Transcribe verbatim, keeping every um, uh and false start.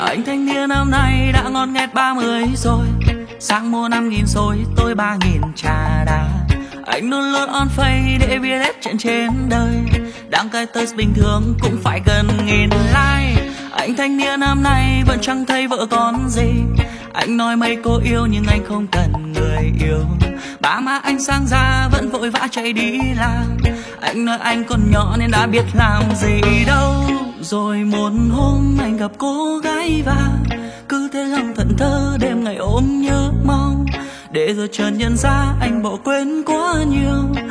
Anh thanh niên năm nay đã ngon nghét ba mươi rồi, sang mua năm nghìn rồi tôi ba nghìn trà đá. Anh luôn luôn on face để biết hết chuyện trên đời, đăng cái test bình thường cũng phải gần nghìn like. Anh thanh niên năm nay vẫn chẳng thấy vợ con gì, anh nói mấy cô yêu nhưng anh không cần người yêu. Ba má anh sang ra vẫn vội vã chạy đi làm, anh nói anh còn nhỏ nên đã biết làm gì đâu. Rồi một hôm anh gặp cô gái và cứ thế lòng thẫn thơ đêm ngày ôm nhớ mong, để rồi chợt nhận ra anh bỏ quên quá nhiều.